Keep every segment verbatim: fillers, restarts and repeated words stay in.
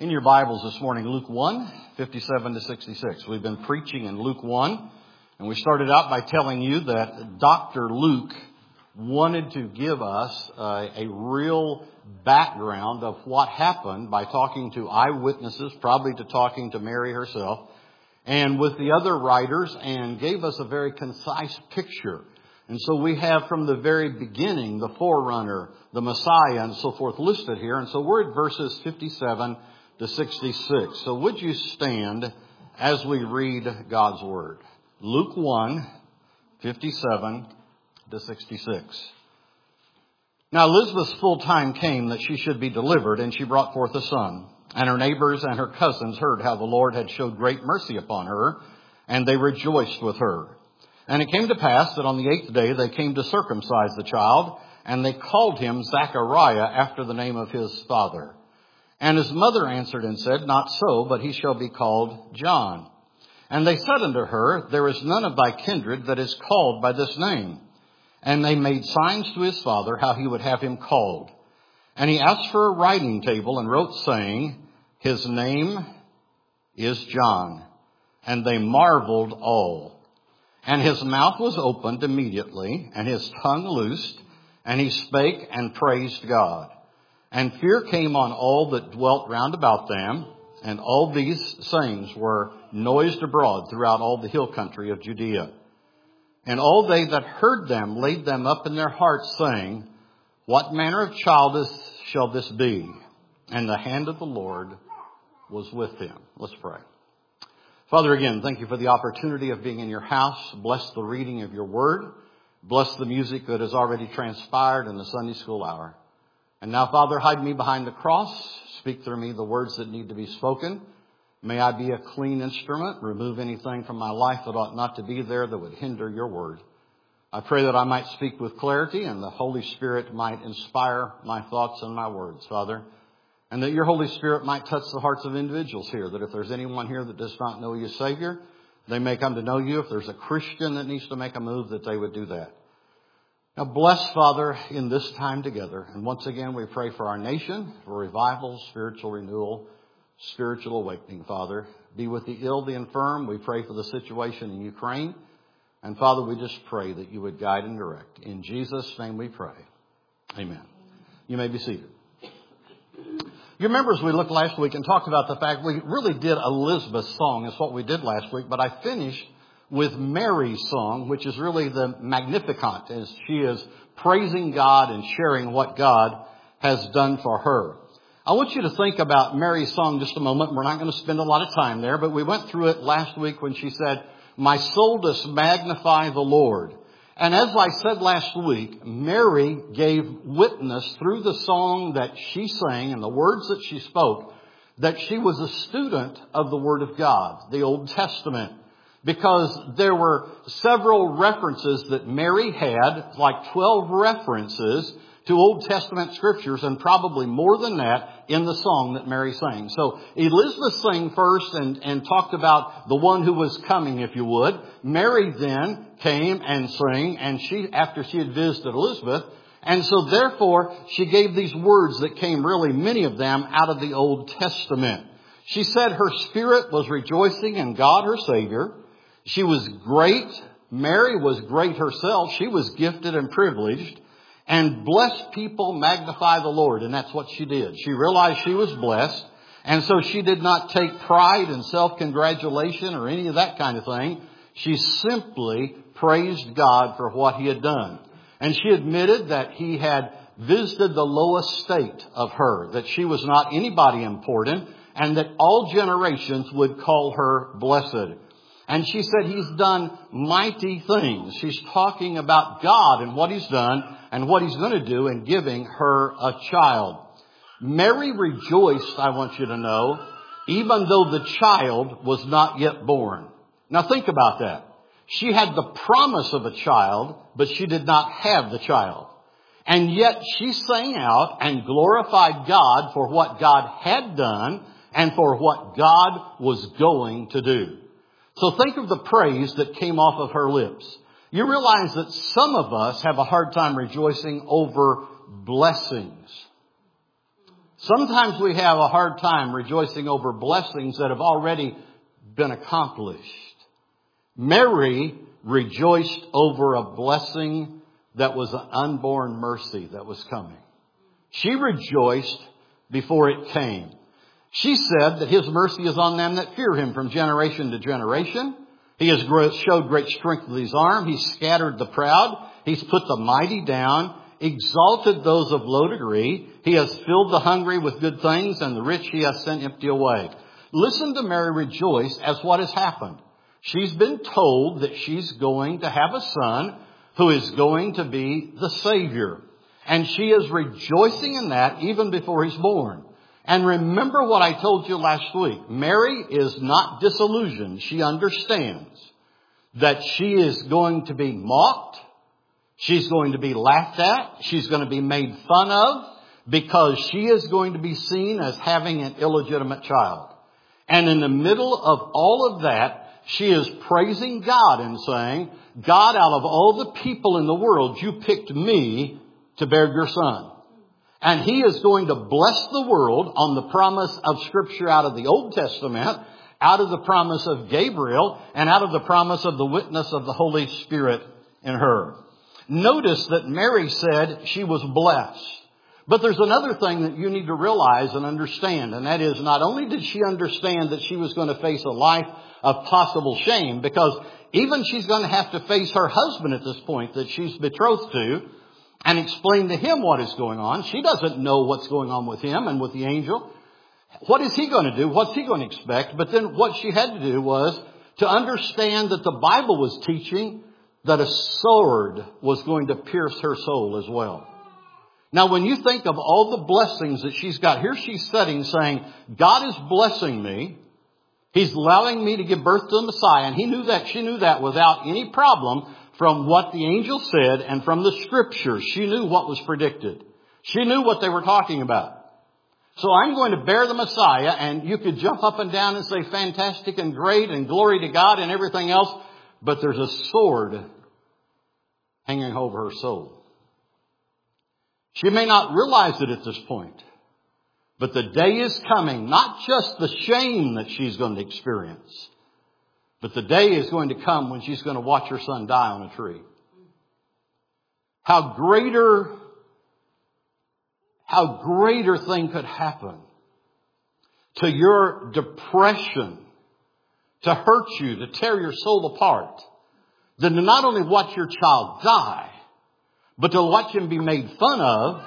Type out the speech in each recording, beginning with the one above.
In your Bibles this morning, Luke one, fifty-seven to sixty-six. We've been preaching in Luke one, and we started out by telling you that Doctor Luke wanted to give us uh, a real background of what happened by talking to eyewitnesses, probably to talking to Mary herself, and with the other writers, and gave us a very concise picture. And so we have from the very beginning, the forerunner, the Messiah, and so forth listed here. And so we're at verses fifty-seven to sixty-six. So would you stand as we read God's Word? Luke one, fifty-seven to sixty-six. Now Elizabeth's full time came that she should be delivered, and she brought forth a son. And her neighbors and her cousins heard how the Lord had showed great mercy upon her, and they rejoiced with her. And it came to pass that on the eighth day they came to circumcise the child, and they called him Zachariah after the name of his father. And his mother answered and said, Not so, but he shall be called John. And they said unto her, There is none of thy kindred that is called by this name. And they made signs to his father how he would have him called. And he asked for a writing table and wrote, saying, His name is John. And they marveled all. And his mouth was opened immediately, and his tongue loosed, and he spake and praised God. And fear came on all that dwelt round about them, and all these sayings were noised abroad throughout all the hill country of Judea. And all they that heard them laid them up in their hearts, saying, What manner of child is, shall this be? And the hand of the Lord was with him. Let's pray. Father, again, thank you for the opportunity of being in your house. Bless the reading of your word. Bless the music that has already transpired in the Sunday school hour. And now, Father, hide me behind the cross. Speak through me the words that need to be spoken. May I be a clean instrument. Remove anything from my life that ought not to be there that would hinder your word. I pray that I might speak with clarity and the Holy Spirit might inspire my thoughts and my words, Father. And that your Holy Spirit might touch the hearts of individuals here. That if there's anyone here that does not know you as Savior, they may come to know you. If there's a Christian that needs to make a move, that they would do that. Now bless, Father, in this time together. And once again, we pray for our nation, for revival, spiritual renewal, spiritual awakening, Father. Be with the ill, the infirm. We pray for the situation in Ukraine. And Father, we just pray that you would guide and direct. In Jesus' name we pray. Amen. You may be seated. You remember as we looked last week and talked about the fact we really did Elizabeth's song. Is what we did last week. But I finished with Mary's song, which is really the Magnificat, as she is praising God and sharing what God has done for her. I want you to think about Mary's song just a moment. We're not going to spend a lot of time there, but we went through it last week when she said, My soul does magnify the Lord. And as I said last week, Mary gave witness through the song that she sang and the words that she spoke, that she was a student of the Word of God, the Old Testament. Because there were several references that Mary had, like twelve references to Old Testament scriptures, and probably more than that in the song that Mary sang. So Elizabeth sang first and, and talked about the one who was coming, if you would. Mary then came and sang, and she, after she had visited Elizabeth, and so therefore she gave these words that came, really many of them, out of the Old Testament. She said her spirit was rejoicing in God her Savior. She was great. Mary was great herself. She was gifted and privileged. And blessed people magnify the Lord. And that's what she did. She realized she was blessed. And so she did not take pride and self-congratulation or any of that kind of thing. She simply praised God for what he had done. And she admitted that he had visited the lowest state of her, that she was not anybody important, and that all generations would call her blessed. And she said he's done mighty things. She's talking about God and what he's done and what he's going to do in giving her a child. Mary rejoiced, I want you to know, even though the child was not yet born. Now think about that. She had the promise of a child, but she did not have the child. And yet she sang out and glorified God for what God had done and for what God was going to do. So think of the praise that came off of her lips. You realize that some of us have a hard time rejoicing over blessings. Sometimes we have a hard time rejoicing over blessings that have already been accomplished. Mary rejoiced over a blessing that was an unborn mercy that was coming. She rejoiced before it came. She said that His mercy is on them that fear Him from generation to generation. He has showed great strength with His arm. He's scattered the proud. He's put the mighty down, exalted those of low degree. He has filled the hungry with good things, and the rich He has sent empty away. Listen to Mary rejoice as what has happened. She's been told that she's going to have a son who is going to be the Savior. And she is rejoicing in that even before He's born. And remember what I told you last week. Mary is not disillusioned. She understands that she is going to be mocked. She's going to be laughed at. She's going to be made fun of because she is going to be seen as having an illegitimate child. And in the middle of all of that, she is praising God and saying, God, out of all the people in the world, you picked me to bear your son. And He is going to bless the world on the promise of Scripture out of the Old Testament, out of the promise of Gabriel, and out of the promise of the witness of the Holy Spirit in her. Notice that Mary said she was blessed. But there's another thing that you need to realize and understand, and that is not only did she understand that she was going to face a life of possible shame, because even she's going to have to face her husband at this point that she's betrothed to, and explain to him what is going on. She doesn't know what's going on with him and with the angel. What is he going to do? What's he going to expect? But then what she had to do was to understand that the Bible was teaching that a sword was going to pierce her soul as well. Now, when you think of all the blessings that she's got, here she's sitting saying, God is blessing me. He's allowing me to give birth to the Messiah. And he knew that, she knew that without any problem. From what the angel said and from the Scriptures, she knew what was predicted. She knew what they were talking about. So I'm going to bear the Messiah, and you could jump up and down and say fantastic and great and glory to God and everything else, but there's a sword hanging over her soul. She may not realize it at this point, but the day is coming, not just the shame that she's going to experience, but the day is going to come when she's going to watch her son die on a tree. How greater, how greater thing could happen to your depression, to hurt you, to tear your soul apart, than to not only watch your child die, but to watch him be made fun of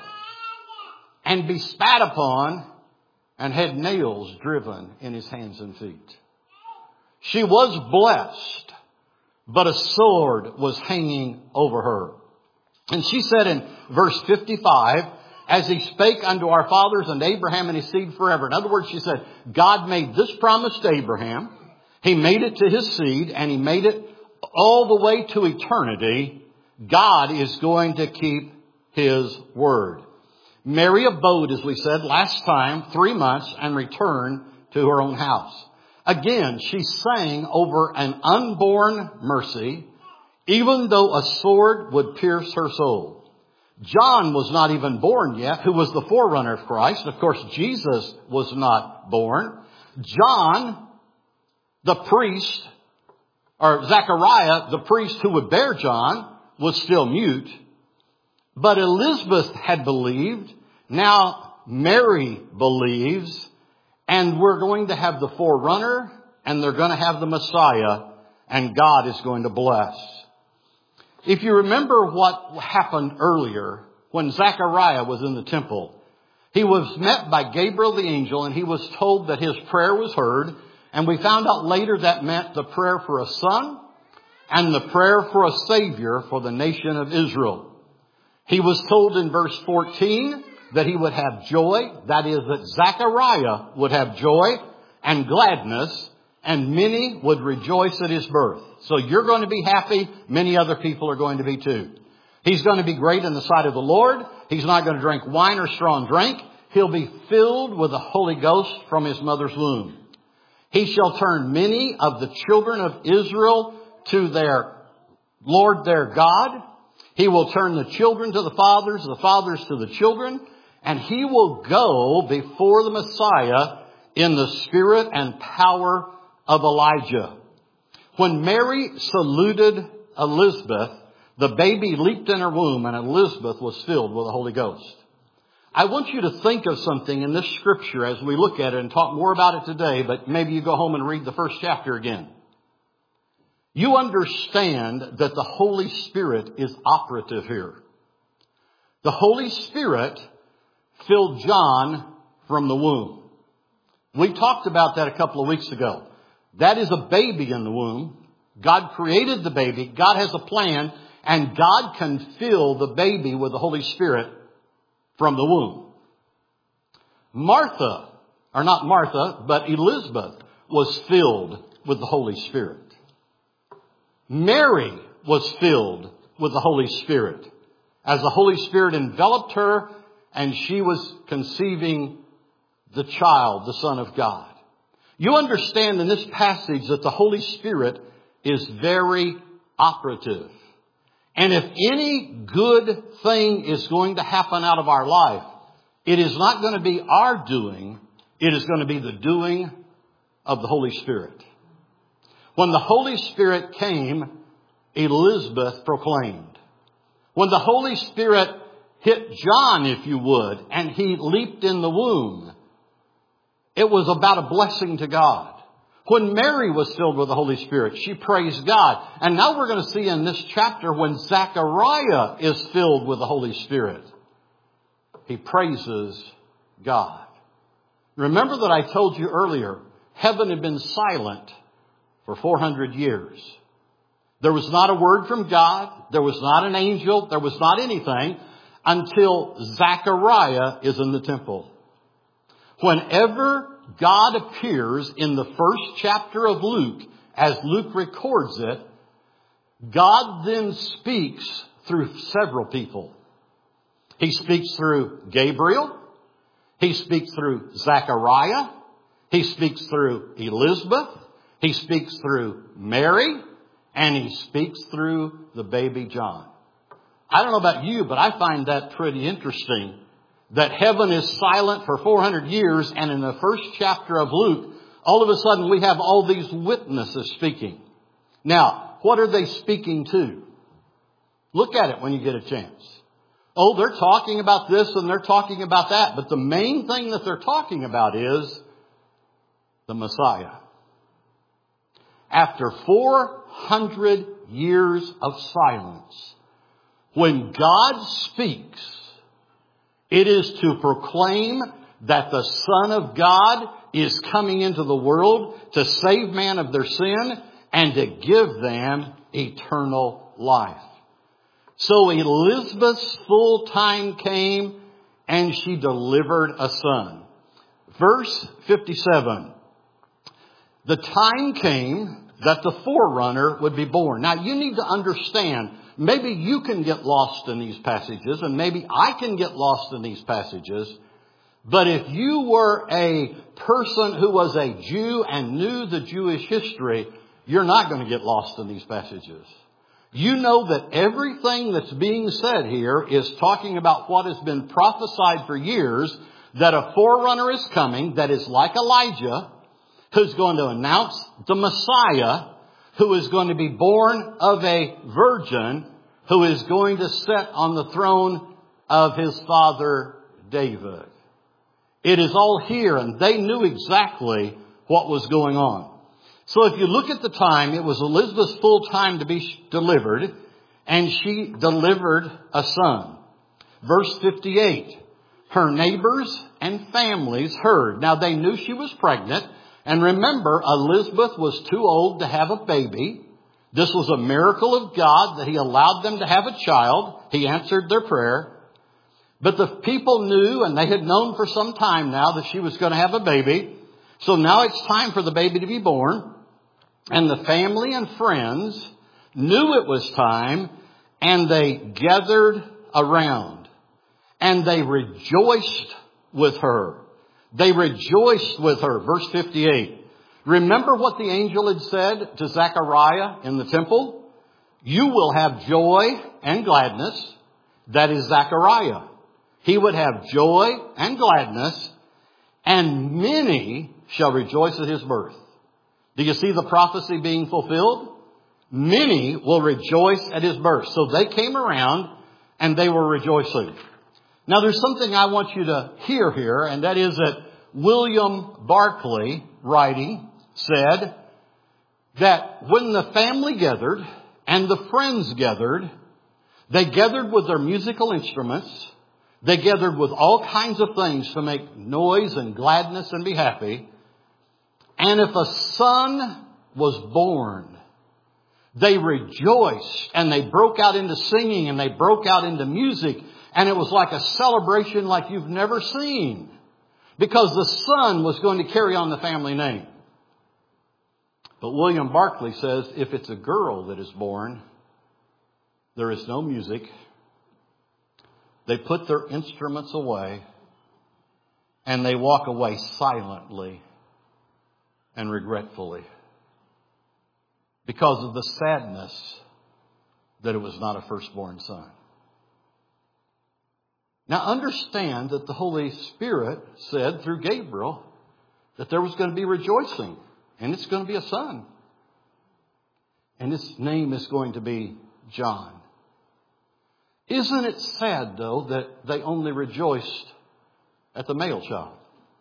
and be spat upon and had nails driven in his hands and feet. She was blessed, but a sword was hanging over her. And she said in verse fifty-five, as He spake unto our fathers and Abraham and his seed forever. In other words, she said, God made this promise to Abraham. He made it to his seed, and He made it all the way to eternity. God is going to keep His word. Mary abode, as we said last time, three months and returned to her own house. Again, she sang over an unborn mercy, even though a sword would pierce her soul. John was not even born yet, who was the forerunner of Christ. Of course, Jesus was not born. John, the priest, or Zechariah, the priest who would bear John, was still mute. But Elizabeth had believed. Now Mary believes. And we're going to have the forerunner, and they're going to have the Messiah, and God is going to bless. If you remember what happened earlier, when Zechariah was in the temple, he was met by Gabriel the angel, and he was told that his prayer was heard. And we found out later that meant the prayer for a son and the prayer for a Savior for the nation of Israel. He was told in verse fourteen that he would have joy. That is, that Zechariah would have joy and gladness, and many would rejoice at his birth. So you're going to be happy. Many other people are going to be too. He's going to be great in the sight of the Lord. He's not going to drink wine or strong drink. He'll be filled with the Holy Ghost from his mother's womb. He shall turn many of the children of Israel to their Lord their God. He will turn the children to the fathers, the fathers to the children. and he will go before the Messiah in the spirit and power of Elijah. When Mary saluted Elizabeth, the baby leaped in her womb, and Elizabeth was filled with the Holy Ghost. I want you to think of something in this scripture as we look at it and talk more about it today, but maybe you go home and read the first chapter again. You understand that the Holy Spirit is operative here. The Holy Spirit filled John from the womb. We talked about that a couple of weeks ago. That is a baby in the womb. God created the baby. God has a plan, and God can fill the baby with the Holy Spirit from the womb. Martha, or not Martha, but Elizabeth was filled with the Holy Spirit. Mary was filled with the Holy Spirit as the Holy Spirit enveloped her and she was conceiving the child, the Son of God. You understand in this passage that the Holy Spirit is very operative. And if any good thing is going to happen out of our life, it is not going to be our doing. It is going to be the doing of the Holy Spirit. When the Holy Spirit came, Elizabeth proclaimed. When the Holy Spirit hit John, if you would, and he leaped in the womb, it was about a blessing to God. When Mary was filled with the Holy Spirit, she praised God. And now we're going to see in this chapter when Zechariah is filled with the Holy Spirit, he praises God. Remember that I told you earlier, heaven had been silent for four hundred years. There was not a word from God. There was not an angel. There was not anything until Zechariah is in the temple. Whenever God appears in the first chapter of Luke, as Luke records it, God then speaks through several people. He speaks through Gabriel. He speaks through Zechariah. He speaks through Elizabeth. He speaks through Mary. And he speaks through the baby John. I don't know about you, but I find that pretty interesting. That heaven is silent for four hundred years, and in the first chapter of Luke, all of a sudden we have all these witnesses speaking. Now, what are they speaking to? Look at it when you get a chance. Oh, they're talking about this and they're talking about that, but the main thing that they're talking about is the Messiah. After four hundred years of silence, when God speaks, it is to proclaim that the Son of God is coming into the world to save man of their sin and to give them eternal life. So Elizabeth's full time came and she delivered a son. Verse fifty-seven. The time came that the forerunner would be born. Now you need to understand, maybe you can get lost in these passages, and maybe I can get lost in these passages. But if you were a person who was a Jew and knew the Jewish history, you're not going to get lost in these passages. You know that everything that's being said here is talking about what has been prophesied for years, that a forerunner is coming that is like Elijah, who's going to announce the Messiah, who is going to be born of a virgin, who is going to sit on the throne of his father David. It is all here, and they knew exactly what was going on. So if you look at the time, it was Elizabeth's full time to be delivered, and she delivered a son. Verse fifty-eight, her neighbors and families heard. Now they knew she was pregnant. And remember, Elizabeth was too old to have a baby. This was a miracle of God that he allowed them to have a child. He answered their prayer. But the people knew, and they had known for some time now, that she was going to have a baby. So now it's time for the baby to be born. And the family and friends knew it was time, and they gathered around. And they rejoiced with her. They rejoiced with her. Verse fifty-eight. Remember what the angel had said to Zechariah in the temple? You will have joy and gladness. That is Zechariah. he would have joy and gladness, and many shall rejoice at his birth. Do you see the prophecy being fulfilled? Many will rejoice at his birth. So they came around and they were rejoicing. Now there's something I want you to hear here, and that is that William Barclay, writing, said that when the family gathered and the friends gathered, they gathered with their musical instruments. They gathered with all kinds of things to make noise and gladness and be happy. And if a son was born, they rejoiced and they broke out into singing and they broke out into music. And it was like a celebration like you've never seen, because the son was going to carry on the family name. But William Barclay says if it's a girl that is born, there is no music. They put their instruments away and they walk away silently and regretfully because of the sadness that it was not a firstborn son. Now understand that the Holy Spirit said through Gabriel that there was going to be rejoicing, and it's going to be a son. And his name is going to be John. Isn't it sad, though, that they only rejoiced at the male child?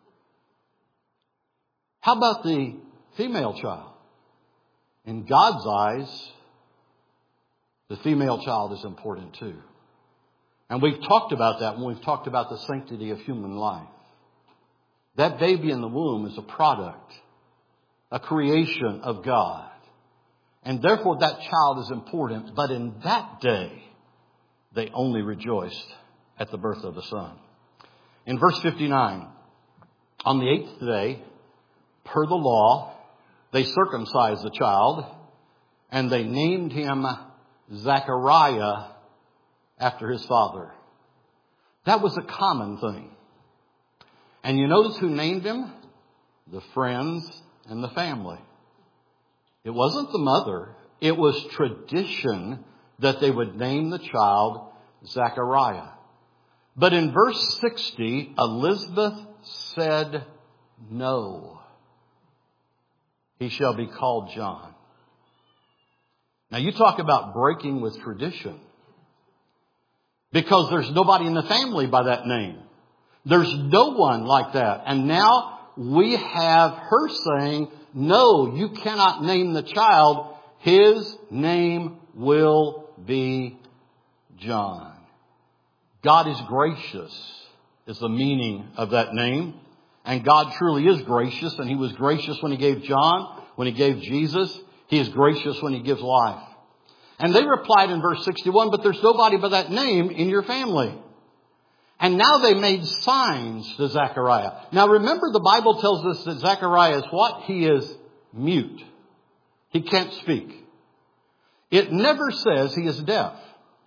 How about the female child? In God's eyes, the female child is important too. And we've talked about that when we've talked about the sanctity of human life. That baby in the womb is a product, a creation of God. And therefore that child is important. But in that day, they only rejoiced at the birth of the son. In verse fifty-nine, on the eighth day, per the law, they circumcised the child, and they named him Zechariah after his father. That was a common thing. And you notice who named him? The friends and the family. It wasn't the mother. It was tradition that they would name the child Zechariah. But in verse sixty, Elizabeth said, no, he shall be called John. Now you talk about breaking with tradition. Because there's nobody in the family by that name. There's no one like that. And now we have her saying, no, you cannot name the child. His name will be John. God is gracious is the meaning of that name. And God truly is gracious. And he was gracious when he gave John, when he gave Jesus. He is gracious when he gives life. And they replied in verse sixty-one, but there's nobody by that name in your family. And now they made signs to Zechariah. Now remember, the Bible tells us that Zechariah is what? He is mute. He can't speak. It never says he is deaf.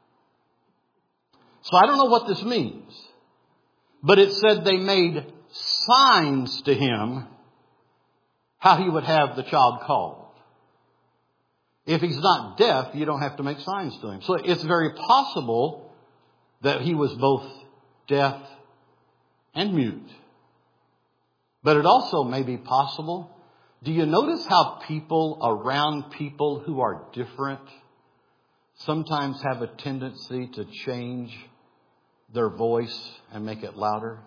So I don't know what this means. But it said they made signs to him how he would have the child called. If he's not deaf, you don't have to make signs to him. So it's very possible that he was both deaf and mute. But it also may be possible. Do you notice how people around people who are different sometimes have a tendency to change their voice and make it louder?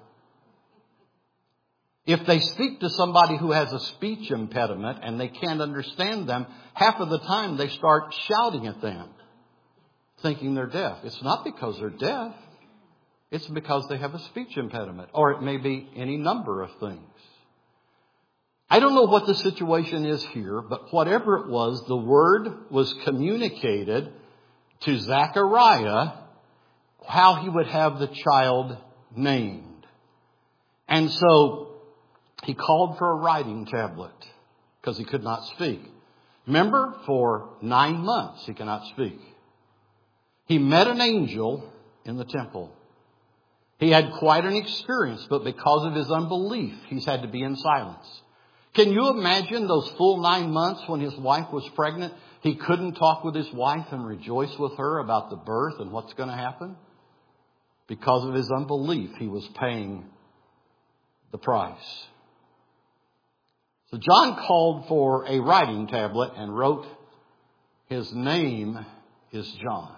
If they speak to somebody who has a speech impediment and they can't understand them, half of the time they start shouting at them, thinking they're deaf. It's not because they're deaf. It's because they have a speech impediment. Or it may be any number of things. I don't know what the situation is here, but whatever it was, the word was communicated to Zechariah how he would have the child named. And so he called for a writing tablet because he could not speak. Remember, for nine months he cannot speak. He met an angel in the temple. He had quite an experience, but because of his unbelief, he's had to be in silence. Can you imagine those full nine months when his wife was pregnant? He couldn't talk with his wife and rejoice with her about the birth and what's going to happen because of his unbelief, he was paying the price. So John called for a writing tablet and wrote, "His name is John."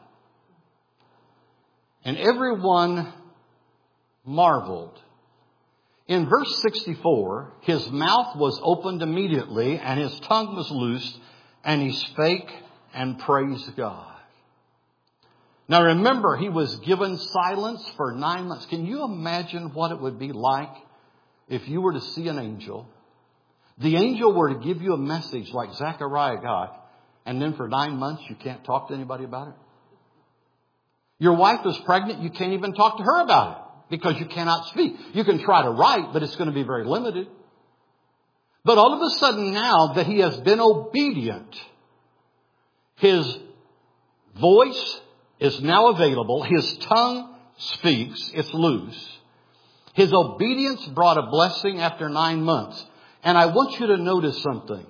And everyone marveled. In verse sixty-four, his mouth was opened immediately and his tongue was loosed and he spake and praised God. Now remember, he was given silence for nine months. Can you imagine what it would be like if you were to see an angel? The angel were to give you a message like Zechariah got, and then for nine months you can't talk to anybody about it? Your wife is pregnant, you can't even talk to her about it because you cannot speak. You can try to write, but it's going to be very limited. But all of a sudden now that he has been obedient, his voice is now available. His tongue speaks. It's loose. His obedience brought a blessing after nine months. And I want you to notice something.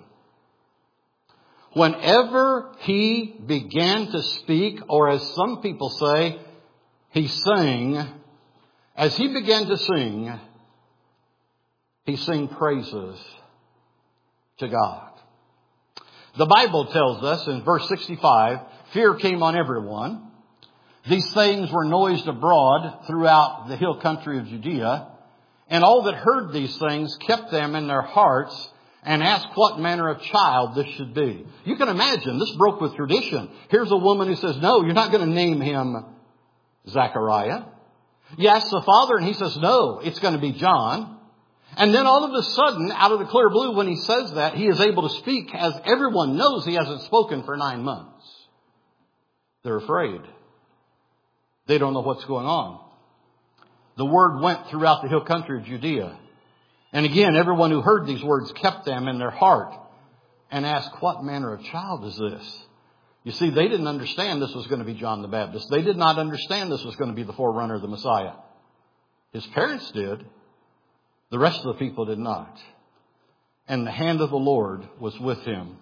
Whenever he began to speak, or as some people say, he sang, as he began to sing, he sang praises to God. The Bible tells us in verse sixty-five, fear came on everyone. These things were noised abroad throughout the hill country of Judea. And all that heard these things kept them in their hearts and asked what manner of child this should be. You can imagine, this broke with tradition. Here's a woman who says, no, you're not going to name him Zechariah. You ask the father and he says, no, it's going to be John. And then all of a sudden, out of the clear blue, when he says that, he is able to speak as everyone knows he hasn't spoken for nine months. They're afraid. They don't know what's going on. The word went throughout the hill country of Judea. And again, everyone who heard these words kept them in their heart and asked, what manner of child is this? You see, they didn't understand this was going to be John the Baptist. They did not understand this was going to be the forerunner of the Messiah. His parents did. The rest of the people did not. And the hand of the Lord was with him.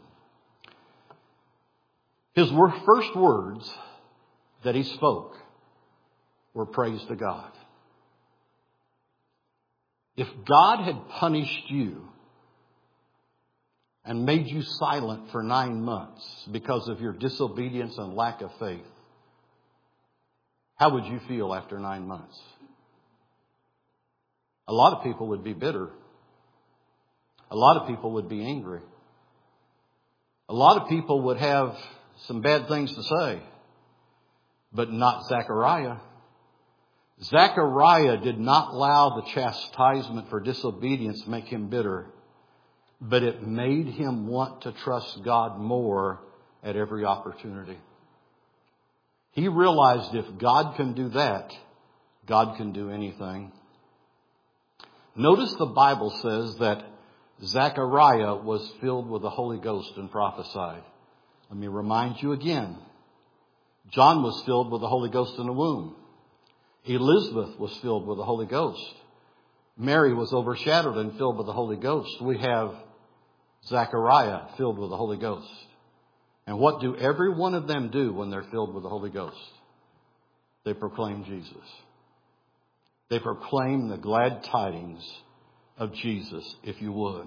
His first words that he spoke were praise to God. If God had punished you and made you silent for nine months because of your disobedience and lack of faith, how would you feel after nine months? A lot of people would be bitter. A lot of people would be angry. A lot of people would have some bad things to say, but not Zechariah. Zechariah did not allow the chastisement for disobedience make him bitter, but it made him want to trust God more at every opportunity. He realized if God can do that, God can do anything. Notice the Bible says that Zechariah was filled with the Holy Ghost and prophesied. Let me remind you again. John was filled with the Holy Ghost in the womb. Elizabeth was filled with the Holy Ghost. Mary was overshadowed and filled with the Holy Ghost. We have Zechariah filled with the Holy Ghost. And what do every one of them do when they're filled with the Holy Ghost? They proclaim Jesus. They proclaim the glad tidings of Jesus, if you would.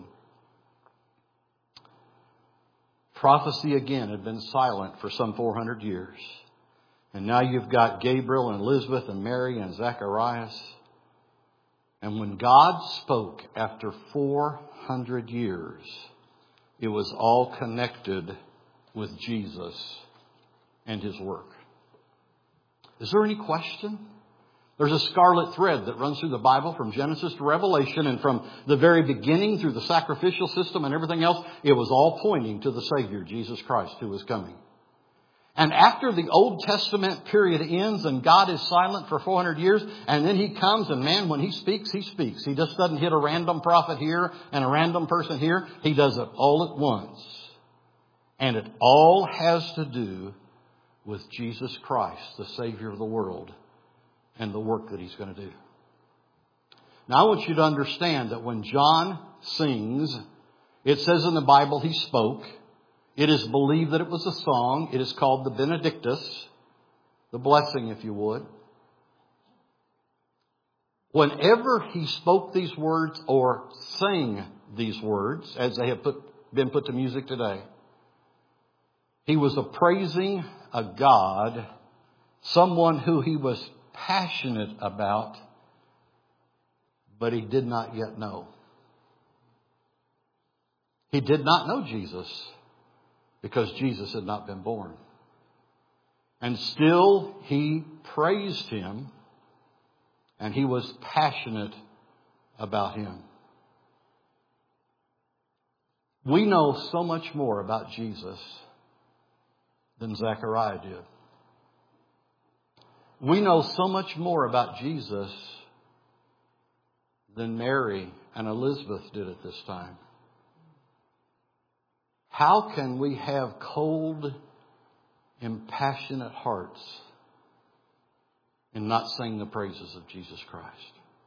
Prophecy again had been silent for some four hundred years. And now you've got Gabriel and Elizabeth and Mary and Zacharias. And when God spoke after four hundred years, it was all connected with Jesus and his work. Is there any question? There's a scarlet thread that runs through the Bible from Genesis to Revelation, and from the very beginning through the sacrificial system and everything else, it was all pointing to the Savior, Jesus Christ, who was coming. And after the Old Testament period ends and God is silent for four hundred years, and then he comes, and man, when he speaks, he speaks. He just doesn't hit a random prophet here and a random person here. He does it all at once. And it all has to do with Jesus Christ, the Savior of the world, and the work that he's going to do. Now I want you to understand that when John sings, it says in the Bible he spoke. It is believed that it was a song. It is called the Benedictus, the blessing, if you would. Whenever he spoke these words or sang these words, as they have put, been put to music today, he was appraising a God, someone who he was passionate about, but he did not yet know. He did not know Jesus because Jesus had not been born. And still he praised him, and he was passionate about him. We know so much more about Jesus than Zechariah did. We know so much more about Jesus than Mary and Elizabeth did at this time. How can we have cold, impassionate hearts and not sing the praises of Jesus Christ?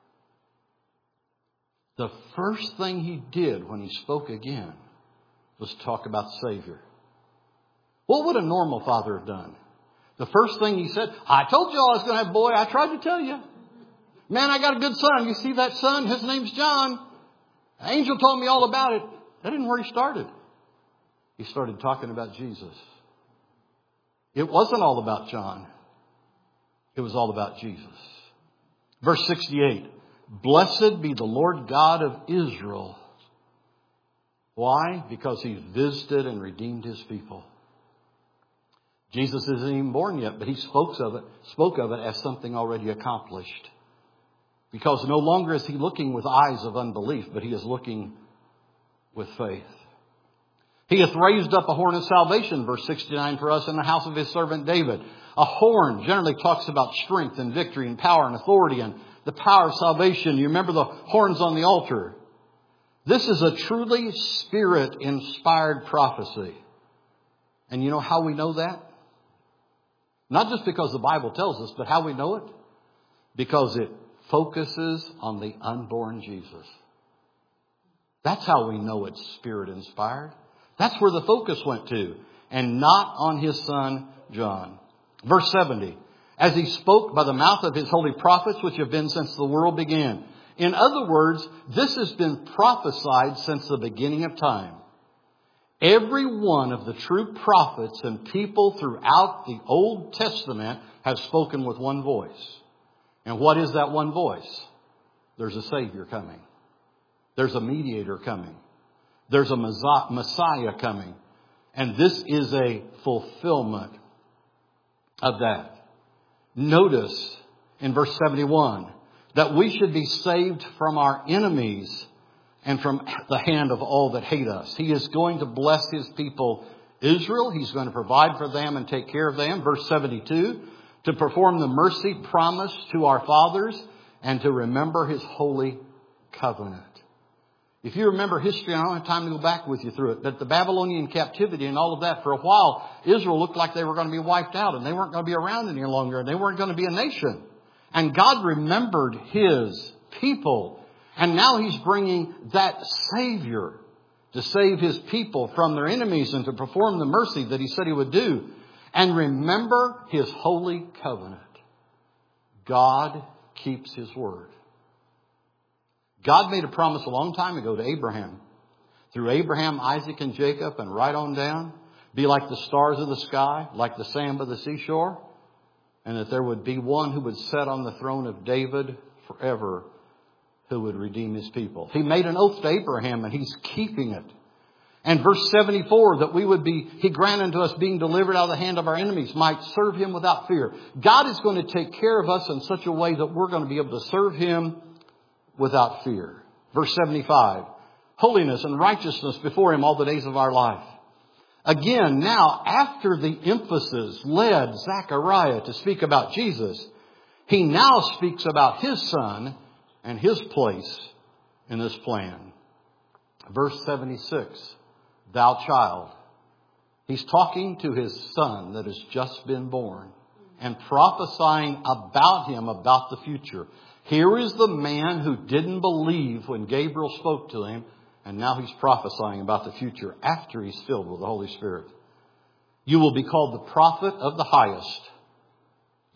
The first thing he did when he spoke again was talk about the Savior. What would a normal father have done? The first thing he said, I told you I was going to have a boy. I tried to tell you. Man, I got a good son. You see that son? His name's John. The angel told me all about it. That isn't where he started. He started talking about Jesus. It wasn't all about John. It was all about Jesus. Verse sixty-eight. Blessed be the Lord God of Israel. Why? Because he visited and redeemed his people. Jesus isn't even born yet, but he spoke of it, spoke of it as something already accomplished. Because no longer is he looking with eyes of unbelief, but he is looking with faith. He hath raised up a horn of salvation, verse sixty-nine, for us in the house of his servant David. A horn generally talks about strength and victory and power and authority and the power of salvation. You remember the horns on the altar. This is a truly Spirit-inspired prophecy. And you know how we know that? Not just because the Bible tells us, but how we know it? Because it focuses on the unborn Jesus. That's how we know it's Spirit-inspired. That's where the focus went to, and not on his son, John. Verse seventy, as he spoke by the mouth of his holy prophets, which have been since the world began. In other words, this has been prophesied since the beginning of time. Every one of the true prophets and people throughout the Old Testament have spoken with one voice. And what is that one voice? There's a Savior coming. There's a mediator coming. There's a Messiah coming. And this is a fulfillment of that. Notice in verse seventy-one that we should be saved from our enemies and from the hand of all that hate us. He is going to bless his people Israel. He's going to provide for them and take care of them. Verse seventy-two, to perform the mercy promised to our fathers and to remember his holy covenant. If you remember history, I don't have time to go back with you through it, but the Babylonian captivity and all of that, for a while, Israel looked like they were going to be wiped out and they weren't going to be around any longer and they weren't going to be a nation. And God remembered his people. And now he's bringing that Savior to save his people from their enemies and to perform the mercy that he said he would do. And remember his holy covenant. God keeps his word. God made a promise a long time ago to Abraham. Through Abraham, Isaac, and Jacob, and right on down. Be like the stars of the sky, like the sand by the seashore. And that there would be one who would sit on the throne of David forever, who would redeem his people. He made an oath to Abraham, and he's keeping it. And verse seventy-four, that we would be, he granted unto us being delivered out of the hand of our enemies, might serve him without fear. God is going to take care of us in such a way that we're going to be able to serve him without fear. Verse seventy-five, holiness and righteousness before him all the days of our life. Again, now, after the emphasis led Zechariah to speak about Jesus, he now speaks about his son and his place in this plan. Verse seventy-six, thou child. He's talking to his son that has just been born and prophesying about him, about the future. Here is the man who didn't believe when Gabriel spoke to him, and now he's prophesying about the future after he's filled with the Holy Spirit. You will be called the prophet of the highest.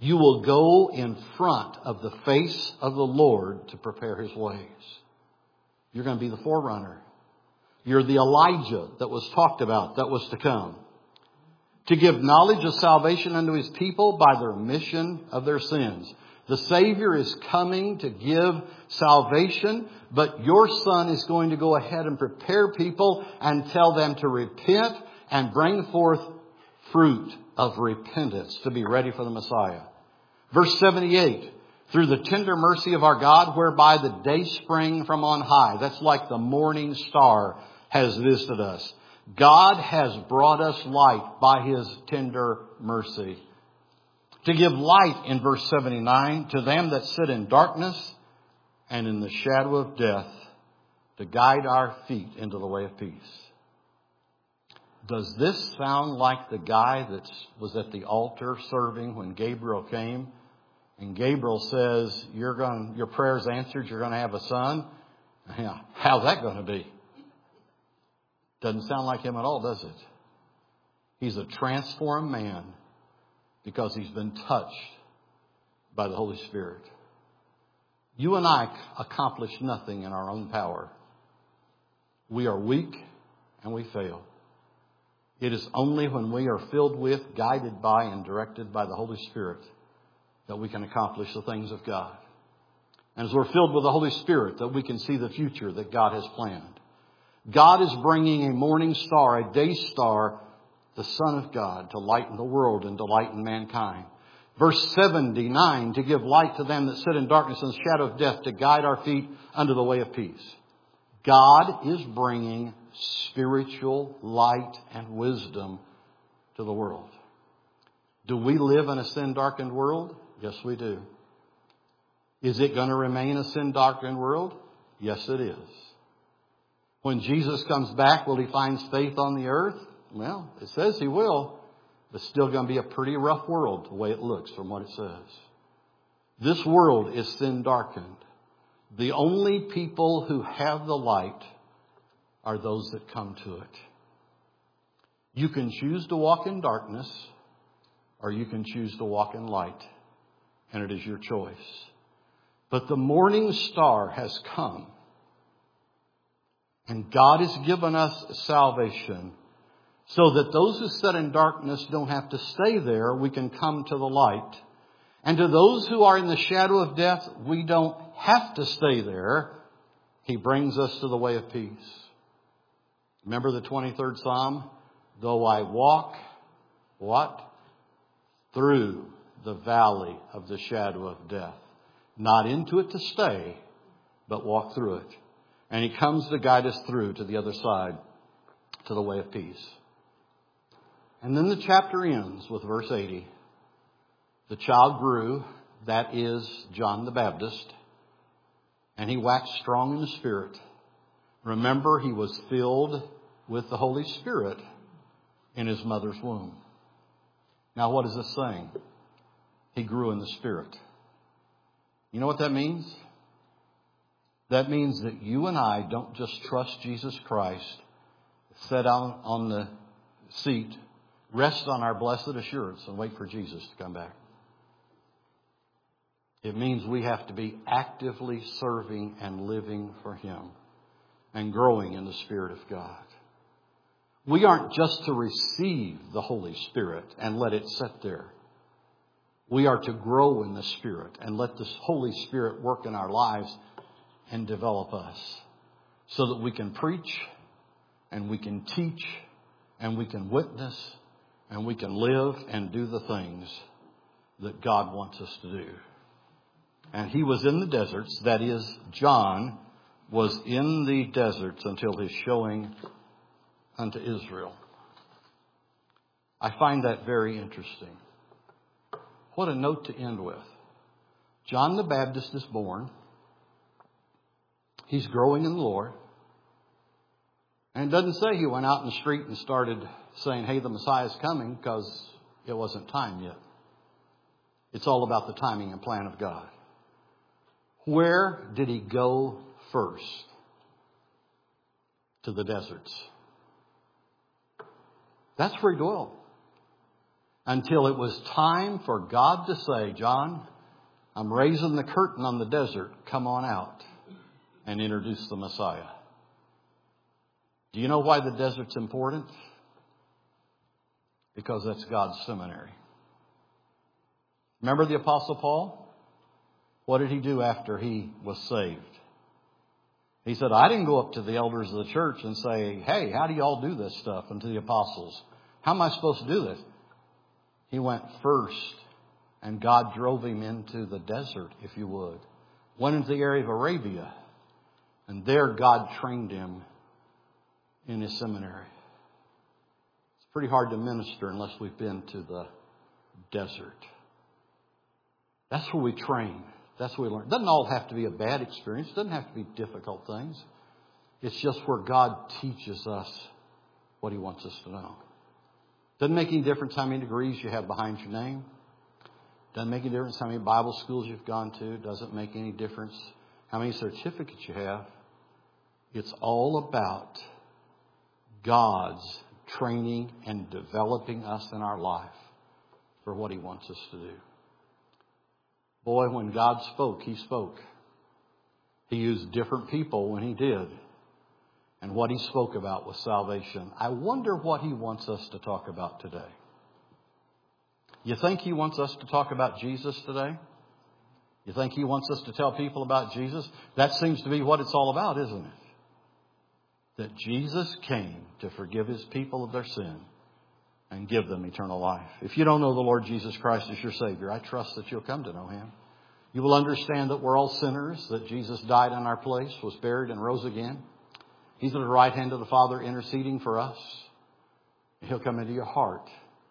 You will go in front of the face of the Lord to prepare His ways. You're going to be the forerunner. You're the Elijah that was talked about, that was to come. To give knowledge of salvation unto His people by the remission of their sins. The Savior is coming to give salvation, but your Son is going to go ahead and prepare people and tell them to repent and bring forth fruit of repentance to be ready for the Messiah. Verse seventy-eight, through the tender mercy of our God, whereby the day spring from on high. That's like the morning star has visited us. God has brought us light by His tender mercy. To give light, in verse seventy-nine, to them that sit in darkness and in the shadow of death, to guide our feet into the way of peace. Does this sound like the guy that was at the altar serving when Gabriel came? And Gabriel says, You're going, your prayer's answered, you're going to have a son. Yeah, how's that going to be? Doesn't sound like him at all, does it? He's a transformed man because he's been touched by the Holy Spirit. You and I accomplish nothing in our own power. We are weak and we fail. It is only when we are filled with, guided by, and directed by the Holy Spirit that we can accomplish the things of God. And as we're filled with the Holy Spirit, that we can see the future that God has planned. God is bringing a morning star, a day star, the Son of God, to lighten the world and to lighten mankind. Verse seventy-nine, to give light to them that sit in darkness and the shadow of death, to guide our feet unto the way of peace. God is bringing spiritual light and wisdom to the world. Do we live in a sin-darkened world? Yes, we do. Is it going to remain a sin-darkened world? Yes, it is. When Jesus comes back, will He find faith on the earth? Well, it says He will. But it's still going to be a pretty rough world the way it looks from what it says. This world is sin-darkened. The only people who have the light are those that come to it. You can choose to walk in darkness or you can choose to walk in light. And it is your choice. But the morning star has come. And God has given us salvation so that those who sit in darkness don't have to stay there. We can come to the light. And to those who are in the shadow of death, we don't have to stay there. He brings us to the way of peace. Remember the twenty-third Psalm? Though I walk, what? Through the valley of the shadow of death. Not into it to stay, but walk through it. And He comes to guide us through to the other side, to the way of peace. And then the chapter ends with verse eighty. The child grew, that is John the Baptist, and he waxed strong in the Spirit. Remember, he was filled with the Holy Spirit in his mother's womb. Now, what is this saying? He grew in the Spirit. You know what that means? That means that you and I don't just trust Jesus Christ, sit down on the seat, rest on our blessed assurance, and wait for Jesus to come back. It means we have to be actively serving and living for Him and growing in the Spirit of God. We aren't just to receive the Holy Spirit and let it sit there. We are to grow in the Spirit and let the Holy Spirit work in our lives and develop us so that we can preach and we can teach and we can witness and we can live and do the things that God wants us to do. And he was in the deserts, that is, John was in the deserts until his showing unto Israel. I find that very interesting. What a note to end with. John the Baptist is born. He's growing in the Lord. And it doesn't say he went out in the street and started saying, hey, the Messiah's coming, because it wasn't time yet. It's all about the timing and plan of God. Where did he go first? To the deserts. That's where he dwelled. until it was time for God to say, John, I'm raising the curtain on the desert. Come on out and introduce the Messiah. Do you know why the desert's important? Because that's God's seminary. Remember the Apostle Paul? What did he do after he was saved? He said, I didn't go up to the elders of the church and say, hey, how do you all do this stuff? And to the apostles, how am I supposed to do this? He went first, and God drove him into the desert, if you would. Went into the area of Arabia, and there God trained him in his seminary. It's pretty hard to minister unless we've been to the desert. That's where we train. That's where we learn. It doesn't all have to be a bad experience. It doesn't have to be difficult things. It's just where God teaches us what He wants us to know. Doesn't make any difference how many degrees you have behind your name. Doesn't make any difference how many Bible schools you've gone to. Doesn't make any difference how many certificates you have. It's all about God's training and developing us in our life for what He wants us to do. Boy, when God spoke, He spoke. He used different people when He did. And what He spoke about was salvation. I wonder what He wants us to talk about today. You think He wants us to talk about Jesus today? You think He wants us to tell people about Jesus? That seems to be what it's all about, isn't it? That Jesus came to forgive His people of their sin and give them eternal life. If you don't know the Lord Jesus Christ as your Savior, I trust that you'll come to know Him. You will understand that we're all sinners, that Jesus died in our place, was buried and rose again. He's at the right hand of the Father interceding for us. He'll come into your heart.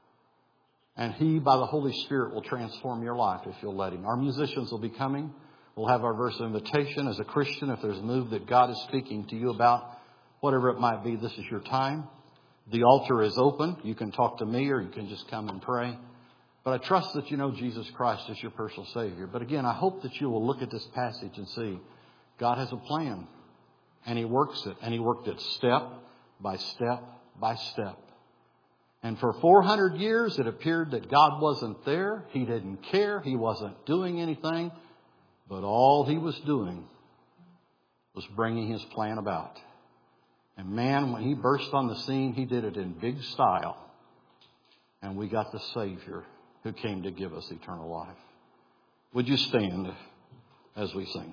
And He, by the Holy Spirit, will transform your life if you'll let Him. Our musicians will be coming. We'll have our verse of invitation. As a Christian, if there's a move that God is speaking to you about, whatever it might be, this is your time. The altar is open. You can talk to me or you can just come and pray. But I trust that you know Jesus Christ as your personal Savior. But again, I hope that you will look at this passage and see God has a plan. And He works it. And He worked it step by step by step. And for four hundred years, it appeared that God wasn't there. He didn't care. He wasn't doing anything. But all He was doing was bringing His plan about. And man, when He burst on the scene, He did it in big style. And we got the Savior who came to give us eternal life. Would you stand as we sing?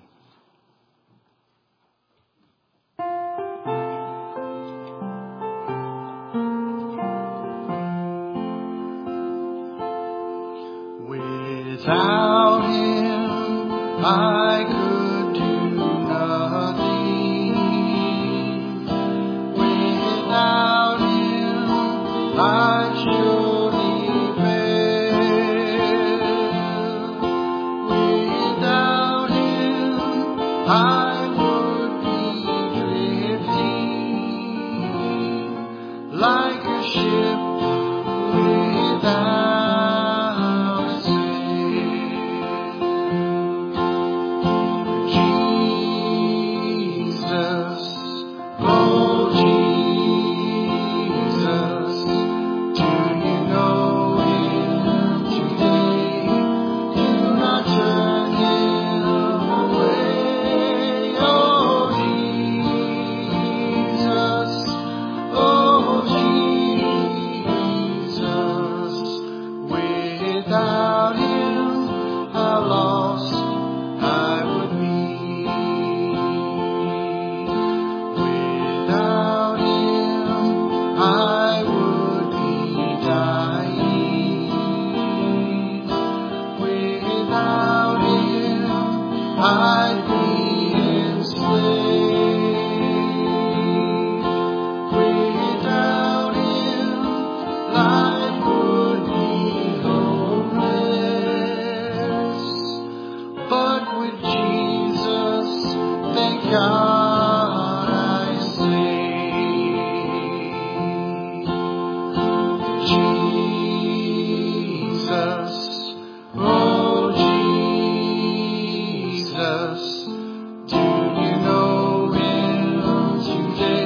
Without Him, I could do nothing. Without Him, I'd surely fail. Without Him, I would be drifting like a ship without.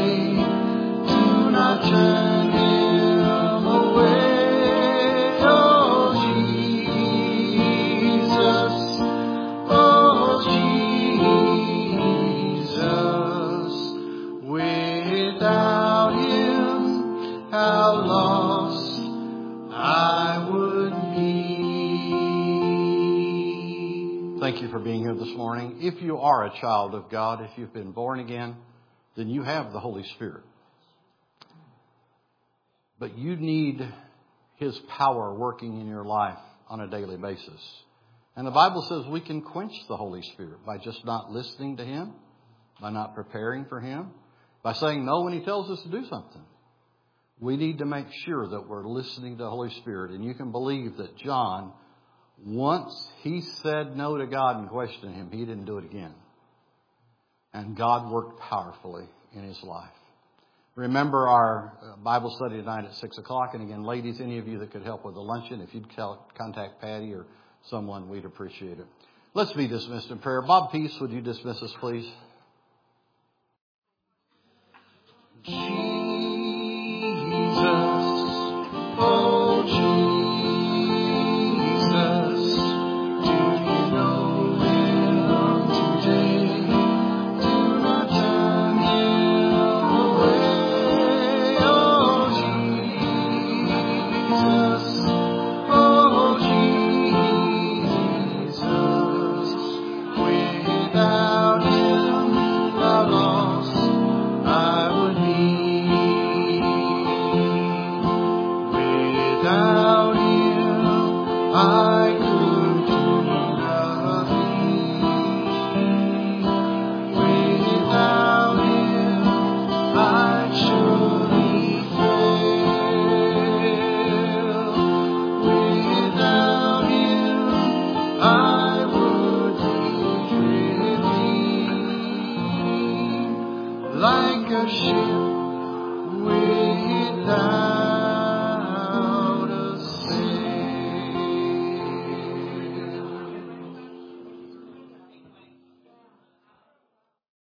Turn Him away. Oh. thank you for being here this morning. If you are a child of God, if you've been born again, then you have the Holy Spirit. But you need His power working in your life on a daily basis. And the Bible says we can quench the Holy Spirit by just not listening to Him, by not preparing for Him, by saying no when He tells us to do something. We need to make sure that we're listening to the Holy Spirit. And you can believe that John, once he said no to God and questioned Him, he didn't do it again. And God worked powerfully in his life. Remember our Bible study tonight at six o'clock. And again, ladies, any of you that could help with the luncheon, if you'd contact Patty or someone, we'd appreciate it. Let's be dismissed in prayer. Bob Peace, would you dismiss us, please? Jesus.